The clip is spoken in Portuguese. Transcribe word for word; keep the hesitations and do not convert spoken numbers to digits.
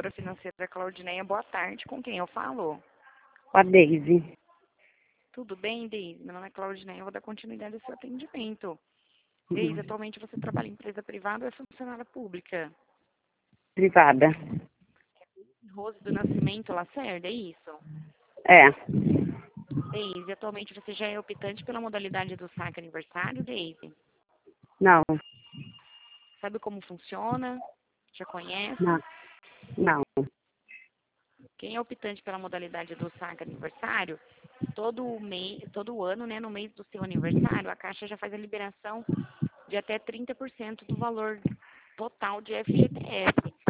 consultora financeira Claudineia. Boa tarde. Com quem eu falo? Com a Deise. Tudo bem, Deise? Meu nome é Claudineia. Eu vou dar continuidade ao seu atendimento. Deise, atualmente você trabalha em empresa privada ou é funcionária pública? Privada. Rose do Nascimento Lacerda, é isso? É. Deise, atualmente você já é optante pela modalidade do saque aniversário, Deise? Não. Sabe como funciona? Já conhece? Não. Não. Quem é optante pela modalidade do saque aniversário, todo mês, todo ano, né, no mês do seu aniversário, a Caixa já faz a liberação de até trinta por cento do valor total de F G T S.